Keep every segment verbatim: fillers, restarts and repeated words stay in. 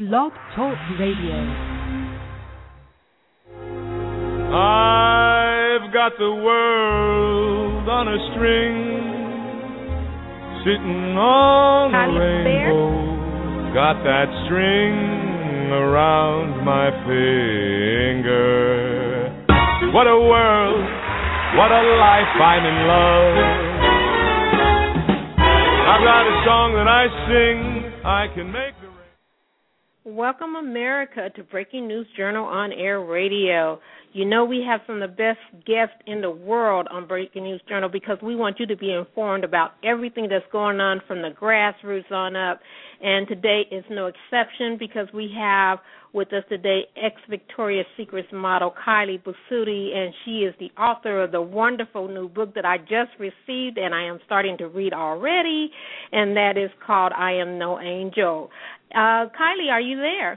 Blog Talk Radio. I've got the world on a string, sitting on a rainbow. Got that string around my finger. What a world, what a life, I'm in love. I've got a song that I sing, I can make the rain. Welcome, America, to Breaking News Journal on Air Radio. You know we have some of the best guests in the world on Breaking News Journal because we want you to be informed about everything that's going on from the grassroots on up. And today is no exception because we have with us today ex-Victoria's Secrets model Kylie Busuttil, and she is the author of the wonderful new book that I just received and I am starting to read already, and that is called I Am No Angel. Uh, Kylie, are you there?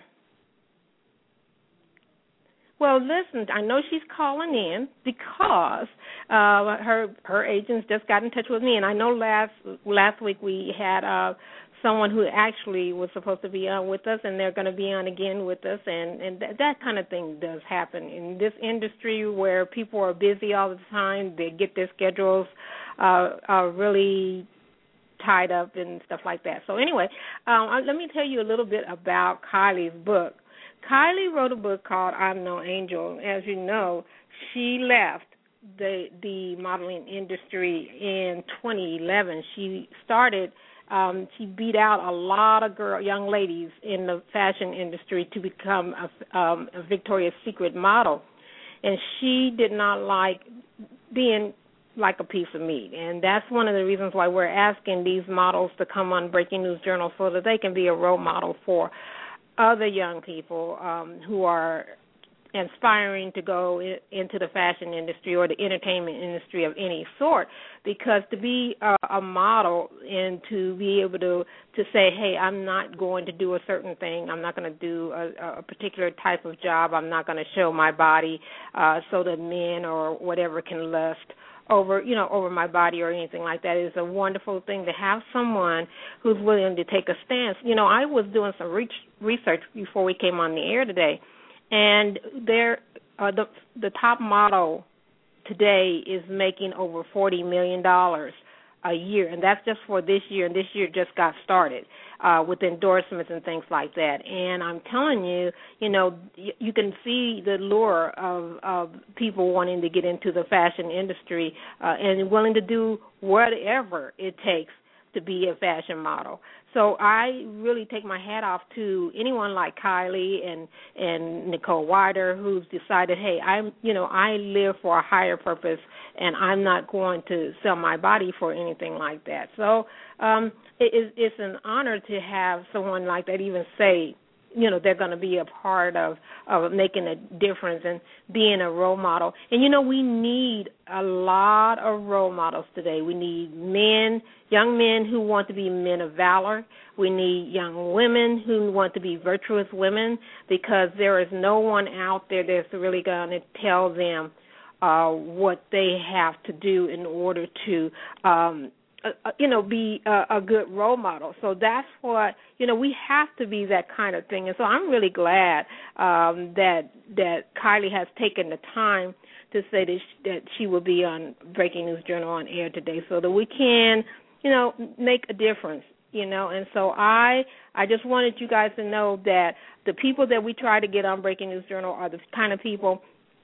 Well, listen, I know she's calling in because uh, her her agents just got in touch with me, and I know last last week we had uh, someone who actually was supposed to be on with us, and they're going to be on again with us, and, and th- that kind of thing does happen in this industry where people are busy all the time. They get their schedules uh, are really tied up and stuff like that. So anyway, um, let me tell you a little bit about Kylie's book. Kylie wrote a book called I'm No Angel. As you know, she left the the modeling industry in twenty eleven. She started, um, she beat out a lot of girl, young ladies in the fashion industry to become a, um, a Victoria's Secret model. And she did not like being like a piece of meat. And that's one of the reasons why we're asking these models to come on Breaking News Journal so that they can be a role model for other young people um, who are aspiring to go in, into the fashion industry or the entertainment industry of any sort. Because to be a, a model and to be able to, to say, hey, I'm not going to do a certain thing, I'm not going to do a, a particular type of job, I'm not going to show my body uh, so that men or whatever can lust over, you know, over my body or anything like that. It is a wonderful thing to have someone who's willing to take a stance. You know, I was doing some re- research before we came on the air today, and there, uh, the the top model today is making over forty million dollars a year, and that's just for this year, and this year just got started uh, with endorsements and things like that. And I'm telling you, you know, you, you can see the lure of, of people wanting to get into the fashion industry uh, and willing to do whatever it takes to be a fashion model. So I really take my hat off to anyone like Kylie and and Nicole Wider who's decided, hey, I'm you know I live for a higher purpose and I'm not going to sell my body for anything like that. So um, it, it's an honor to have someone like that even say, you know, they're going to be a part of, of making a difference and being a role model. And, you know, we need a lot of role models today. We need men, young men who want to be men of valor. We need young women who want to be virtuous women because there is no one out there that's really going to tell them uh, what they have to do in order to um Uh, you know, be a, a good role model. So that's what, you know, we have to be that kind of thing. And so I'm really glad um, that that Kylie has taken the time to say that she, that she will be on Breaking News Journal on air today so that we can, you know, make a difference, you know. And so I I just wanted you guys to know that the people that we try to get on Breaking News Journal are the kind of people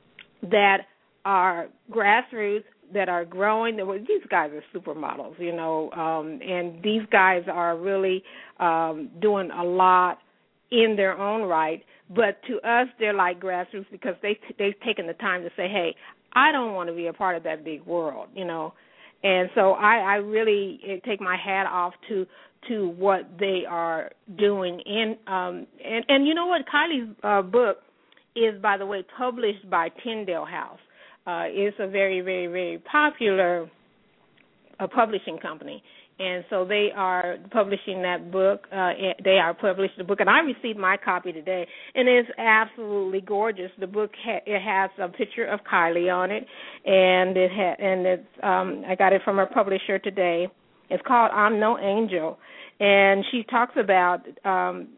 that are grassroots, that are growing. These guys are supermodels, you know, um, and these guys are really um, doing a lot in their own right. But to us, they're like grassroots because they, they've taken the time to say, hey, I don't want to be a part of that big world, you know. And so I, I really take my hat off to to what they are doing. And, um, and, and you know what? Kylie's uh, book is, by the way, published by Tyndale House. Uh, it's a very, very, very popular uh, publishing company. And so they are publishing that book. Uh, they are publishing the book, and I received my copy today, and it's absolutely gorgeous. The book ha- it has a picture of Kylie on it, and it ha- and it's um, I got it from her publisher today. It's called I'm No Angel, and she talks about um,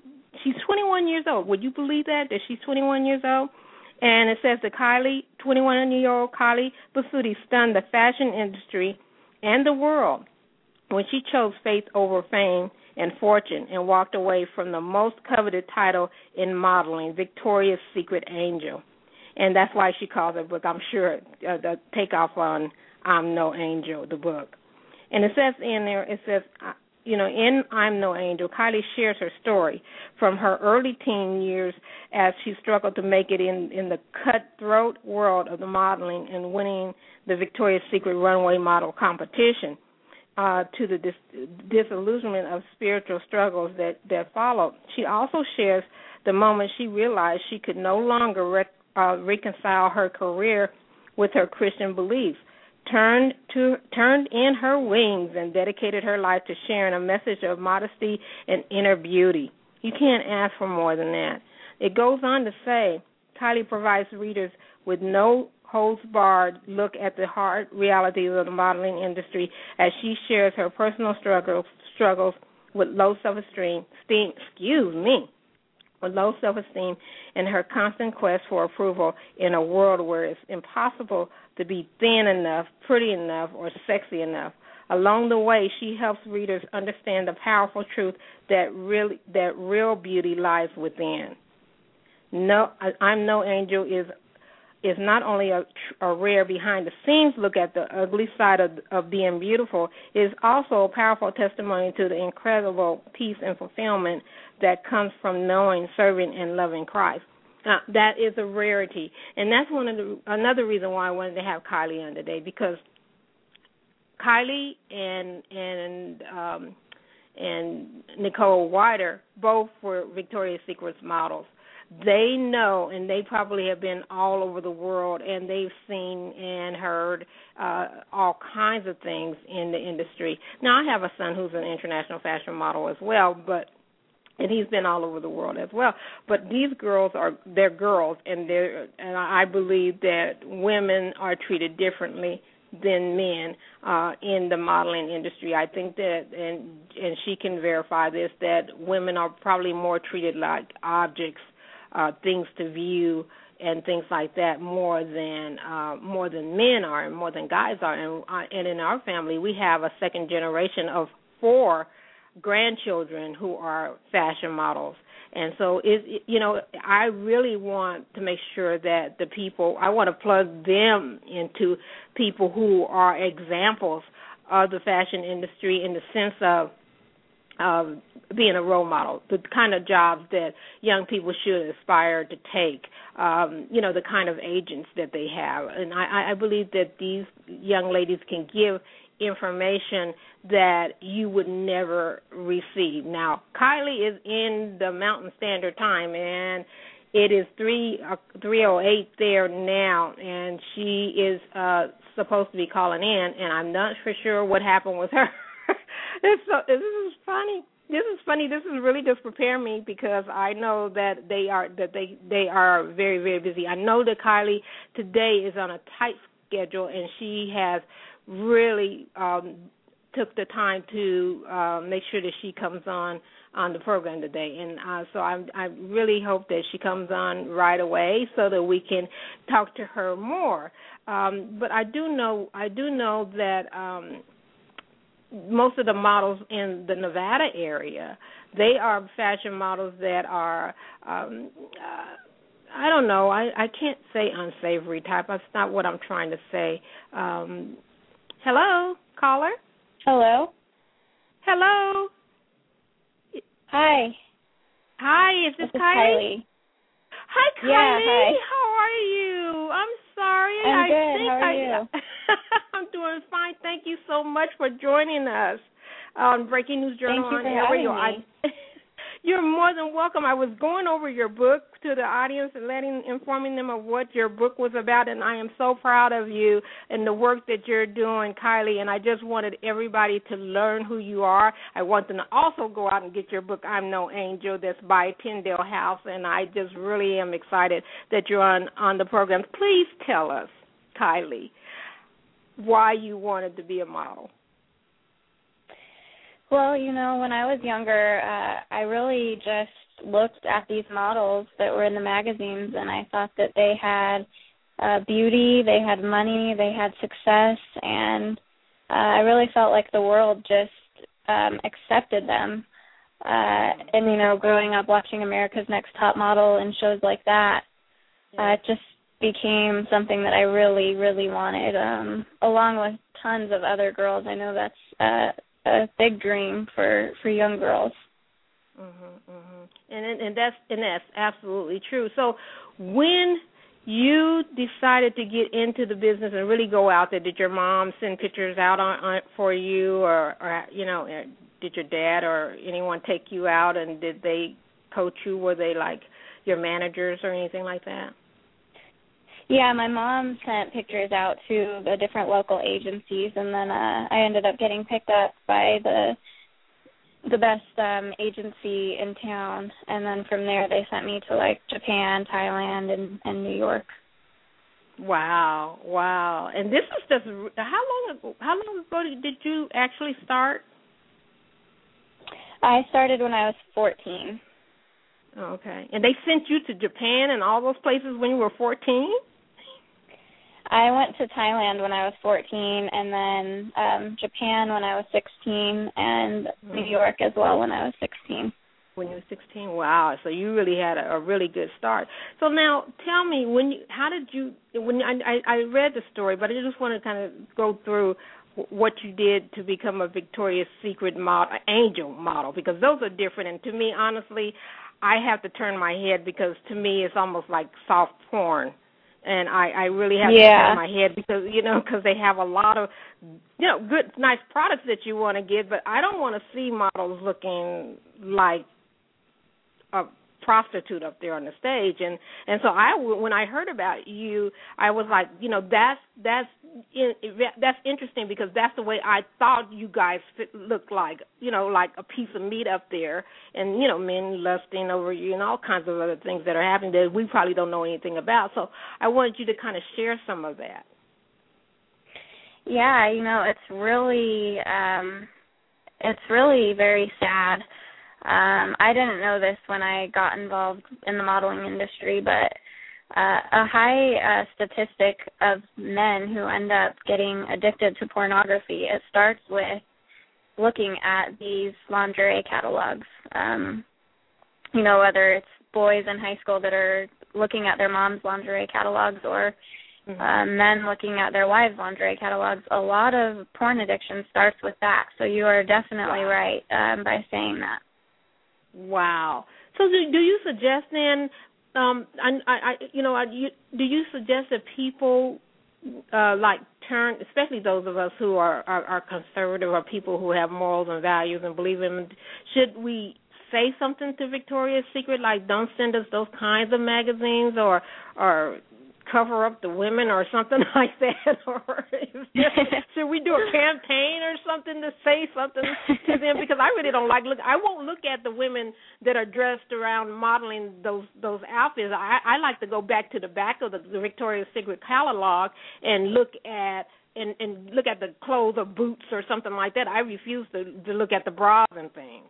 she's twenty-one years old. Would you believe that, that she's twenty-one years old? And it says that Kylie, twenty-one-year-old Kylie Basutti, stunned the fashion industry and the world when she chose faith over fame and fortune and walked away from the most coveted title in modeling, Victoria's Secret Angel. And that's why she calls her book, I'm sure, uh, the takeoff on I'm No Angel, the book. And it says in there, it says, uh, you know, in I'm No Angel, Kylie shares her story from her early teen years as she struggled to make it in, in the cutthroat world of the modeling and winning the Victoria's Secret runway model competition, uh, to the dis- disillusionment of spiritual struggles that, that followed. She also shares the moment she realized she could no longer rec- uh, reconcile her career with her Christian beliefs, turned to turned in her wings and dedicated her life to sharing a message of modesty and inner beauty. You can't ask for more than that. It goes on to say, Kylie provides readers with no holds barred look at the hard realities of the modeling industry as she shares her personal struggles struggles with low self-esteem, steam, excuse me, with low self-esteem and her constant quest for approval in a world where it's impossible to be thin enough, pretty enough, or sexy enough. Along the way, she helps readers understand the powerful truth that really that real beauty lies within. No, I'm No Angel is is not only a, a rare behind-the-scenes look at the ugly side of, of being beautiful, it is also a powerful testimony to the incredible peace and fulfillment that comes from knowing, serving, and loving Christ. Now, that is a rarity, and that's one of the another reason why I wanted to have Kylie on today, because Kylie and and um, and Nicole Wider both were Victoria's Secret models. They know, and they probably have been all over the world, and they've seen and heard uh, all kinds of things in the industry. Now, I have a son who's an international fashion model as well, but and he's been all over the world as well. But these girls are they're girls, and they're and I believe that women are treated differently than men uh, in the modeling industry. I think that, and and she can verify this, that women are probably more treated like objects. Uh, things to view and things like that more than uh, more than men are and more than guys are. And, uh, and in our family, we have a second generation of four grandchildren who are fashion models. And so, it, it, you know, I really want to make sure that the people, I want to plug them into people who are examples of the fashion industry in the sense of Um, being a role model, the kind of jobs that young people should aspire to take, um, you know, the kind of agents that they have. And I, I believe that these young ladies can give information that you would never receive. Now, Kylie is in the Mountain Standard Time, and it is three oh eight there now, and she is uh, supposed to be calling in, and I'm not for sure what happened with her. It's so, this is funny. This is funny. This is really just preparing me because I know that they are that they they are very very busy. I know that Kylie today is on a tight schedule, and she has really um, took the time to uh, make sure that she comes on on the program today. And uh, so I, I really hope that she comes on right away so that we can talk to her more. Um, but I do know I do know that. Um, most of the models in the Nevada area, they are fashion models that are, um, uh, I don't know, I, I can't say unsavory type. That's not what I'm trying to say. Um, hello, caller? Hello? Hello? Hi. Hi, is this, this is Kylie? Kylie? Hi, Kylie. Yeah, hi. How are you? I'm sorry. I'm I good. think How are I, you? I'm doing fine. Thank you so much for joining us on Breaking News Journal Thank you on for Air having Radio. me. I, you're more than welcome. I was going over your book to the audience and letting, informing them of what your book was about, and I am so proud of you and the work that you're doing, Kylie, and I just wanted everybody to learn who you are. I want them to also go out and get your book, I'm No Angel, that's by Tyndale House, and I just really am excited that you're on, on the program. Please tell us, Kylie, why you wanted to be a model. Well, you know, when I was younger, uh, I really just looked at these models that were in the magazines, and I thought that they had uh, beauty, they had money, they had success, and uh, I really felt like the world just um, accepted them. Uh, and, you know, growing up watching America's Next Top Model and shows like that, uh, it just became something that I really, really wanted, um, along with tons of other girls. I know that's uh, a big dream for, for young girls. Mm-hmm, mm-hmm. And, and that's and that's absolutely true. So when you decided to get into the business and really go out there, did your mom send pictures out on, on for you, or, or you know, did your dad or anyone take you out, and did they coach you? Were they like your managers or anything like that? Yeah, my mom sent pictures out to the different local agencies, and then uh, I ended up getting picked up by the the best um, agency in town, and then from there they sent me to like Japan, Thailand, and, and New York. Wow, wow! And this was just how long ago? How long ago did you actually start? I started when I was fourteen. Okay, and they sent you to Japan and all those places when you were fourteen? I went to Thailand when I was fourteen, and then um, Japan when I was sixteen, and mm-hmm. New York as well when I was sixteen. When you were sixteen, wow! So you really had a, a really good start. So now, tell me, when you, how did you? When I, I read the story, but I just want to kind of go through what you did to become a Victoria's Secret model, angel model, because those are different. And to me, honestly, I have to turn my head because to me it's almost like soft porn. And I, I really have yeah. to turn my head because, you know, because they have a lot of, you know, good, nice products that you want to get, but I don't want to see models looking like a prostitute up there on the stage. And, and so I, when I heard about you, I was like, you know, that's, that's, that's interesting because that's the way I thought you guys fit, looked like, you know, like a piece of meat up there, and, you know, men lusting over you and all kinds of other things that are happening that we probably don't know anything about. So I wanted you to kind of share some of that. Yeah, you know, it's really, um, it's really very sad. Um, I didn't know this when I got involved in the modeling industry, but Uh, a high uh, statistic of men who end up getting addicted to pornography, it starts with looking at these lingerie catalogs. Um, you know, whether it's boys in high school that are looking at their mom's lingerie catalogs or mm-hmm. uh, men looking at their wives' lingerie catalogs, a lot of porn addiction starts with that. So you are definitely wow. right um, by saying that. Wow. So do, do you suggest then, Um, I, I, you know, I, you, do you suggest that people uh, like turn, especially those of us who are, are, are conservative or people who have morals and values and believe in them, should we say something to Victoria's Secret, like don't send us those kinds of magazines, or or cover up the women or something like that? Or is there, should we do a campaign or something to say something to them? Because I really don't like look. I won't look at the women that are dressed around modeling those those outfits. I, I like to go back to the back of the, the Victoria's Secret catalog and look at and, and look at the clothes or boots or something like that. I refuse to, to look at the bras and things.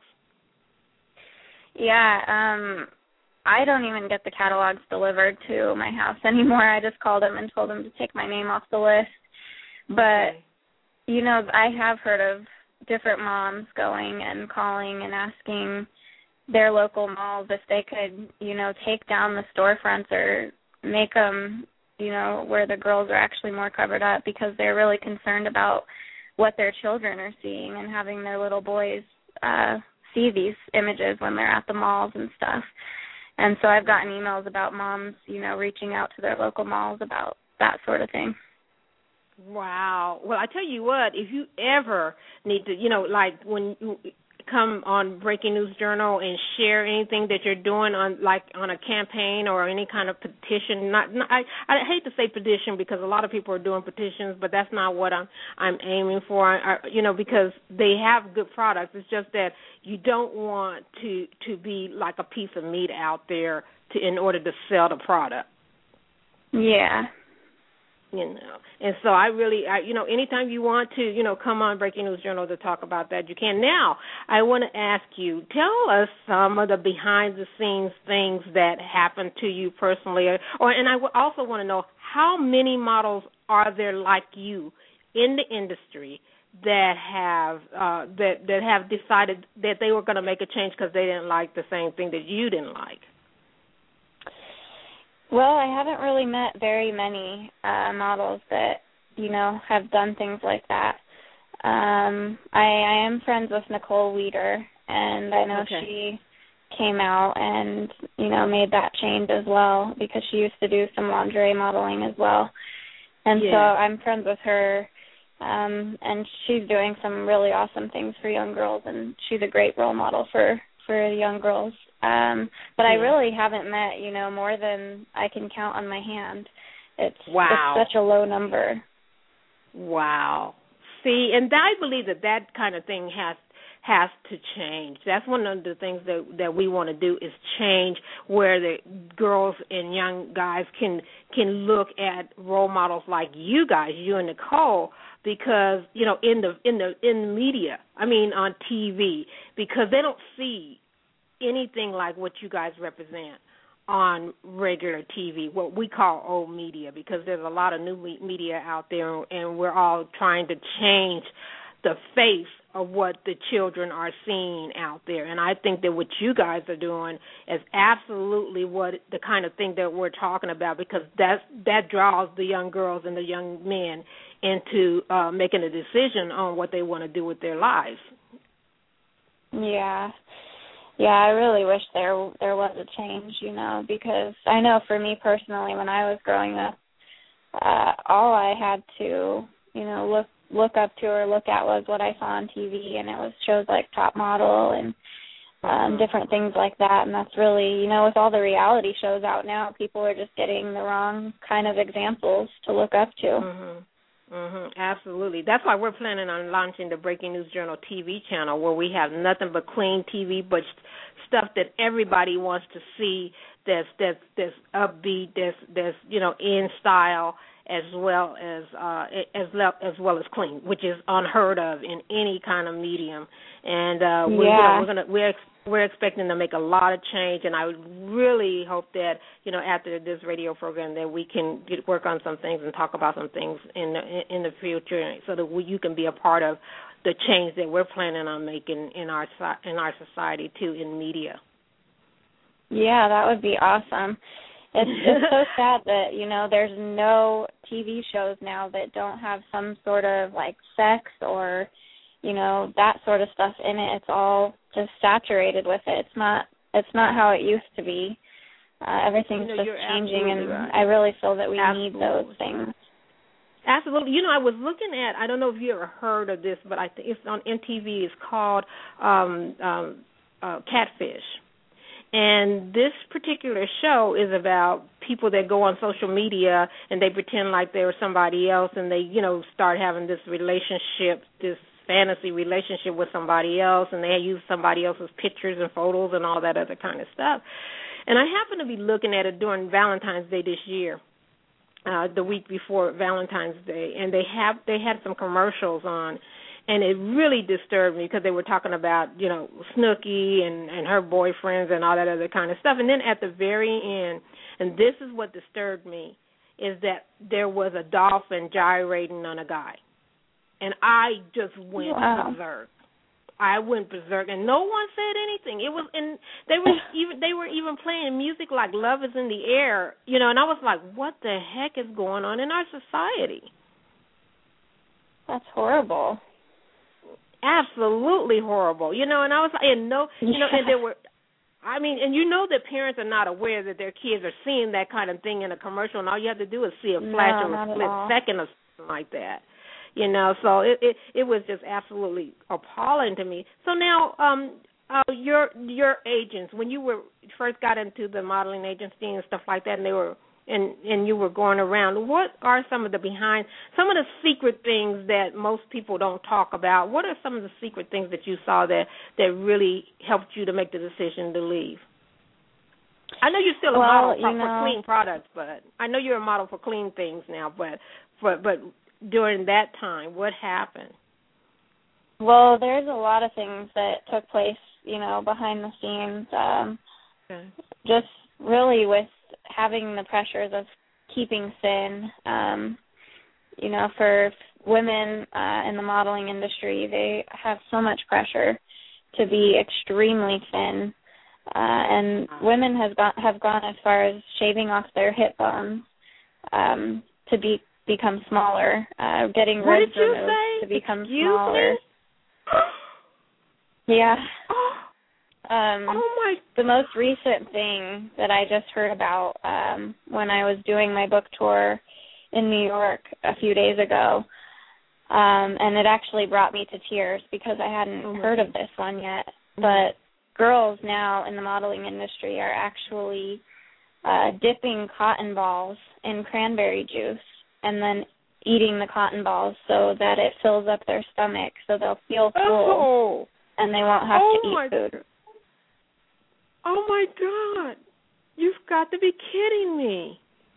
Yeah, um, I don't even get the catalogs delivered to my house anymore. I just called them and told them to take my name off the list. But, okay. you know, I have heard of different moms going and calling and asking their local malls if they could, you know, take down the storefronts or make them, you know, where the girls are actually more covered up, because they're really concerned about what their children are seeing and having their little boys uh, see these images when they're at the malls and stuff. And so I've gotten emails about moms, you know, reaching out to their local malls about that sort of thing. Wow. Well, I tell you what, if you ever need to, you know, like when you come on Breaking News Journal and share anything that you're doing on, like on a campaign or any kind of petition. Not, not I, I hate to say petition because a lot of people are doing petitions, but that's not what I'm I'm aiming for. I, you know, because they have good products. It's just that you don't want to to be like a piece of meat out there to in order to sell the product. Yeah. You know, and so I really, I, you know, anytime you want to, you know, come on Breaking News Journal to talk about that, you can. Now, I want to ask you, tell us some of the behind-the-scenes things that happened to you personally, or, or and I also want to know how many models are there like you in the industry that have uh, that that have decided that they were going to make a change because they didn't like the same thing that you didn't like. Well, I haven't really met very many uh, models that, you know, have done things like that. Um, I, I am friends with Nicole Weeder, and I know okay. she came out and, you know, made that change as well because she used to do some lingerie modeling as well. And yeah. so I'm friends with her, um, and she's doing some really awesome things for young girls, and she's a great role model for, for young girls. Um, but yeah. I really haven't met, you know, more than I can count on my hand. It's, wow. it's such a low number. Wow. See, and I believe that that kind of thing has has to change. That's one of the things that that we want to do is change where the girls and young guys can can look at role models like you guys, you and Nicole, because, you know, in the in the in the media, I mean on T V, because they don't see anything like what you guys represent on regular T V, what we call old media, because there's a lot of new media out there, and we're all trying to change the face of what the children are seeing out there. And I think that what you guys are doing is absolutely what the kind of thing that we're talking about, because that's, that draws the young girls and the young men into uh, making a decision on what they want to do with their lives. Yeah. Yeah, I really wish there there was a change, you know, because I know for me personally, when I was growing up, uh, all I had to, you know, look look up to or look at was what I saw on T V, and it was shows like Top Model and um, different things like that. And that's really, you know, with all the reality shows out now, people are just getting the wrong kind of examples to look up to. Mm-hmm. Mm-hmm, absolutely. That's why we're planning on launching the Breaking News Journal T V channel, where we have nothing but clean T V, but stuff that everybody wants to see. That's that's that's upbeat. That's that's you know in style, as well as uh, as as well as clean, which is unheard of in any kind of medium. And uh, we're, yeah. we're gonna we're we're expecting to make a lot of change, and I really hope that, you know, after this radio program, that we can get, work on some things and talk about some things in the, in the future, so that we, you can be a part of the change that we're planning on making in our in our society too, in media. Yeah, that would be awesome. It's, it's so sad that, you know, there's no T V shows now that don't have some sort of like sex or, you know, that sort of stuff in it. It's all just saturated with it. It's not it's not how it used to be. Uh, everything's you know, just changing, and right. I really feel that we absolutely. need those things. Absolutely. You know, I was looking at, I don't know if you ever heard of this, but I think it's on M T V. It's called um, um, uh, Catfish. And this particular show is about people that go on social media and they pretend like they're somebody else, and they, you know, start having this relationship, this fantasy relationship with somebody else, and they use somebody else's pictures and photos and all that other kind of stuff. And I happened to be looking at it during Valentine's Day this year, uh, the week before Valentine's Day, and they have they had some commercials on. And it really disturbed me because they were talking about, you know, Snooki and, and her boyfriends and all that other kind of stuff. And then at the very end, and this is what disturbed me, is that there was a dolphin gyrating on a guy. And I just went wow. berserk. I went berserk, and no one said anything. It was, and they were even they were even playing music like "Love Is in the Air," you know. And I was like, "What the heck is going on in our society?" That's horrible. Absolutely horrible, you know. And I was like, and no, you know, and there were, I mean, and you know that parents are not aware that their kids are seeing that kind of thing in a commercial, and all you have to do is see a flash no, of a split second or something like that, you know. So it, it it was just absolutely appalling to me. So now, um, uh, your your agents, when you were first got into the modeling agency and stuff like that, and they were. And, and you were going around, what are some of the behind, some of the secret things that most people don't talk about? What are some of the secret things that you saw that, that really helped you to make the decision to leave? I know you're still a well, model for, you know, for clean products, but I know you're a model for clean things now. But for, but during that time, what happened? Well, there's a lot of things that took place, you know, behind the scenes. Um, okay. Just really with having the pressures of keeping thin. Um, you know, for women uh, in the modeling industry, they have so much pressure to be extremely thin. Uh, and women has got, have gone as far as shaving off their hip bones um, to be become smaller, uh, getting what ribs did you removed say? to become Excuse smaller. Me? Yeah. Oh. Um, oh my! The most recent thing that I just heard about um, when I was doing my book tour in New York a few days ago, um, and it actually brought me to tears because I hadn't oh heard of this one yet. But girls now in the modeling industry are actually uh, dipping cotton balls in cranberry juice and then eating the cotton balls so that it fills up their stomach so they'll feel full oh. and they won't have oh to eat my. food. Oh my God! You've got to be kidding me!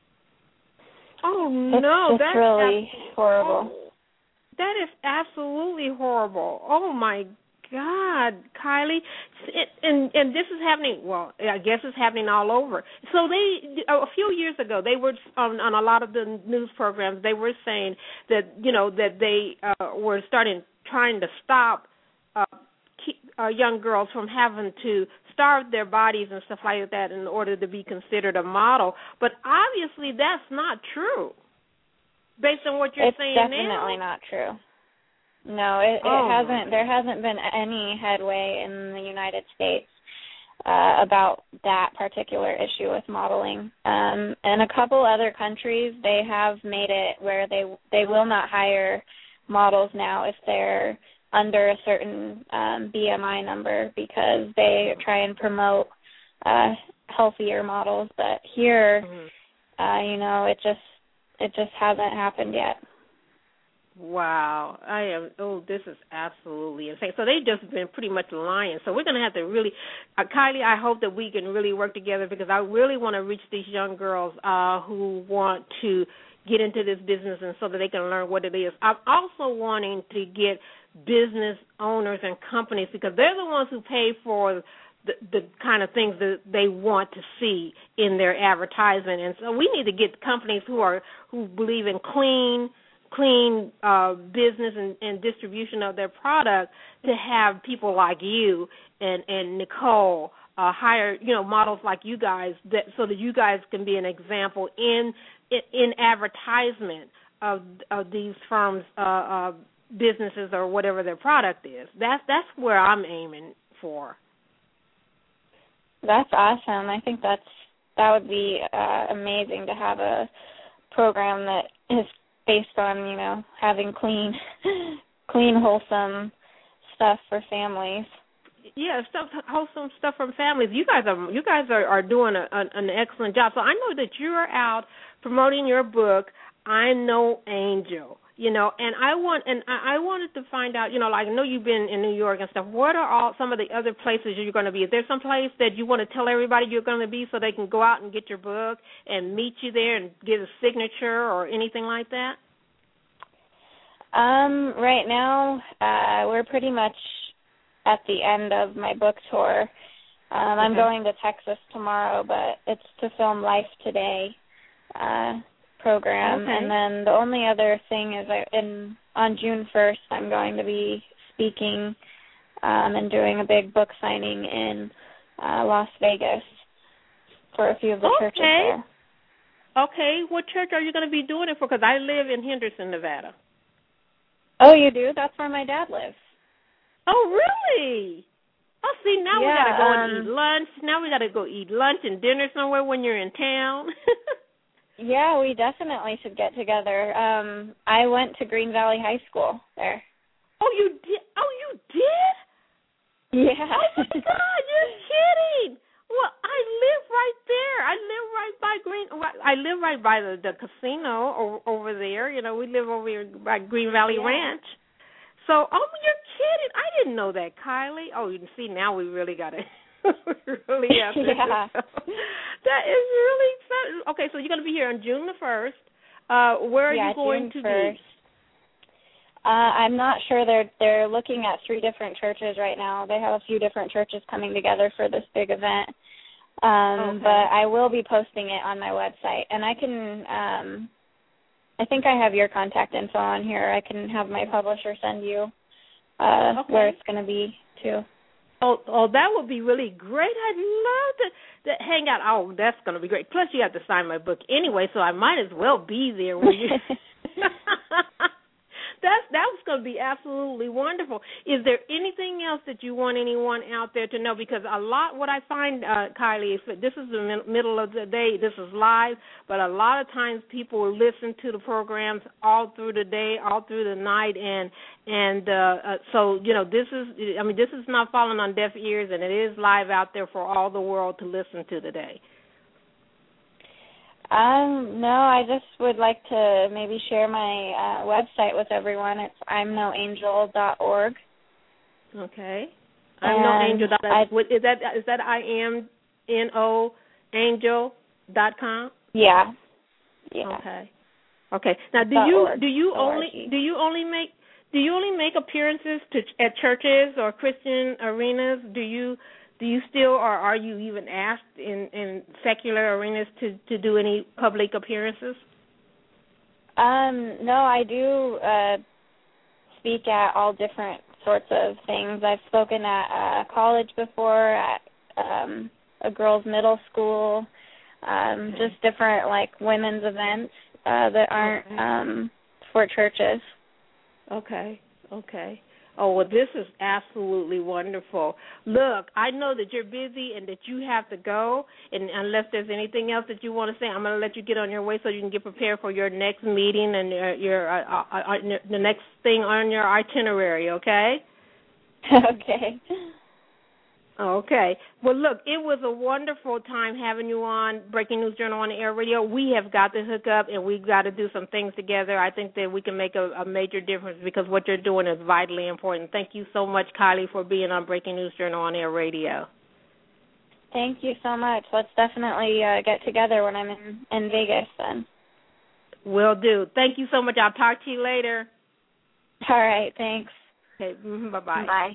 Oh It's no, just that's really ab- horrible. Oh, that is absolutely horrible. Oh my God, Kylie, it, and and this is happening. Well, I guess it's happening all over. So they a few years ago they were on, on a lot of the news programs. They were saying that you know that they uh, were starting trying to stop uh, keep, uh, young girls from having to starve their bodies and stuff like that in order to be considered a model. But obviously that's not true, based on what you're it's saying now. It's definitely not true. No, it, oh. it hasn't. There hasn't been any headway in the United States uh, about that particular issue with modeling. Um, in a couple other countries, they have made it where they they will not hire models now if they're under a certain um, B M I number because they try and promote uh, healthier models. But here, mm-hmm. uh, you know, it just it just hasn't happened yet. Wow, I am. Oh, this is absolutely insane. So they've just been pretty much lying. So we're going to have to really, uh, Kylie, I hope that we can really work together because I really want to reach these young girls uh, who want to get into this business and so that they can learn what it is. I'm also wanting to get business owners and companies because they're the ones who pay for the, the kind of things that they want to see in their advertisement. And so we need to get companies who are who believe in clean, clean uh, business and, and distribution of their product to have people like you and, and Nicole uh, hire, you know, models like you guys that so that you guys can be an example in in, in advertisement of of these firms' uh, uh, businesses or whatever their product is. That's that's where I'm aiming for. That's awesome. I think that's that would be uh, amazing to have a program that is based on, you know, having clean, clean, wholesome stuff for families. Yeah, stuff, wholesome stuff from families. You guys are you guys are, are doing a, an, an excellent job. So I know that you are out promoting your book, I'm No Angel. You know, and I want and I, I wanted to find out. You know, like I know you've been in New York and stuff. What are all some of the other places you're going to be? Is there some place that you want to tell everybody you're going to be so they can go out and get your book and meet you there and get a signature or anything like that? Um, right now, uh, we're pretty much at the end of my book tour. Um, okay. I'm going to Texas tomorrow, but it's to film Life Today uh, program. Okay. And then the only other thing is I, in on June first, I'm going to be speaking um, and doing a big book signing in uh, Las Vegas for a few of the okay. churches there. Okay. What church are you going to be doing it for? Because I live in Henderson, Nevada. Oh, you do? That's where my dad lives. Oh, really? Oh, see, now yeah, we got to go um, and eat lunch. Now we got to go eat lunch and dinner somewhere when you're in town. Yeah, we definitely should get together. Um, I went to Green Valley High School there. Oh, you did? Oh, you did? Yeah. Oh, my God, you're kidding. Well, I live right there. I live right by Green. I live right by the, the casino over, over there. You know, we live over here by Green Valley yeah. Ranch. So, oh, you're kidding. I didn't know that, Kylie. Oh, you can see now we really got to. really have to. Yeah. That is really fun. Okay, so you're going to be here on June the first. Uh, where are yeah, you going June to first. be? Uh, I'm not sure. They're they're looking at three different churches right now. They have a few different churches coming together for this big event. Um, okay. But I will be posting it on my website, and I can. Um, I think I have your contact info on here. I can have my publisher send you uh, okay. where it's going to be too. Oh, oh, that would be really great. I'd love to, to hang out. Oh, that's going to be great. Plus, you have to sign my book anyway, so I might as well be there when you. That's that was going to be absolutely wonderful. Is there anything else that you want anyone out there to know? Because a lot, what I find, uh, Kylie, is that this is the min- middle of the day. This is live, but a lot of times people will listen to the programs all through the day, all through the night, and and uh, uh, so you know this is. I mean, this is not falling on deaf ears, and it is live out there for all the world to listen to today. Um, no, I just would like to maybe share my uh, website with everyone. It's I'm no angel dot org. Okay. I'm no angel dot org. Is that is that I am N O angel dot com? Yeah. Yeah. Okay. Okay. Now, do you do you only do you only make do you only make appearances to at churches or Christian arenas? Do you Do you still, or are you even asked in, in secular arenas to, to do any public appearances? Um, no, I do uh, speak at all different sorts of things. I've spoken at uh, college before, at um, a girls' middle school, um, okay. just different, like, women's events uh, that aren't okay. um, for churches. Okay, okay. Oh, well, this is absolutely wonderful. Look, I know that you're busy and that you have to go, and unless there's anything else that you want to say, I'm going to let you get on your way so you can get prepared for your next meeting and your, your uh, uh, uh, the next thing on your itinerary, okay? Okay. Okay. Well, look, it was a wonderful time having you on Breaking News Journal on the Air Radio. We have got to hook up, and we've got to do some things together. I think that we can make a, a major difference because what you're doing is vitally important. Thank you so much, Kylie, for being on Breaking News Journal on Air Radio. Thank you so much. Let's definitely uh, get together when I'm in, in Vegas then. Will do. Thank you so much. I'll talk to you later. All right. Thanks. Okay. Mm-hmm. Bye-bye. Bye.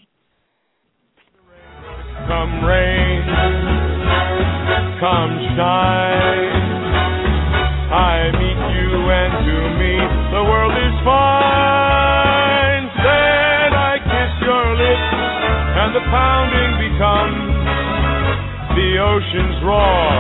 Come rain, come shine, I meet you and to me the world is fine. Then I kiss your lips and the pounding becomes the ocean's roar.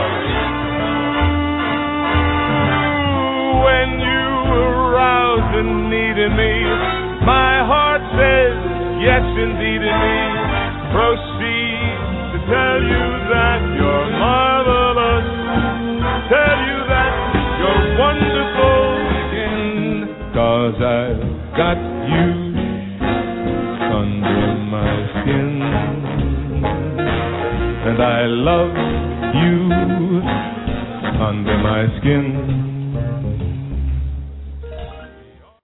When you arouse the need in me, my heart says yes indeed in me. Proceed to tell you that you're marvelous, tell you that you're wonderful again, 'cause I've got you under my skin, and I love you under my skin.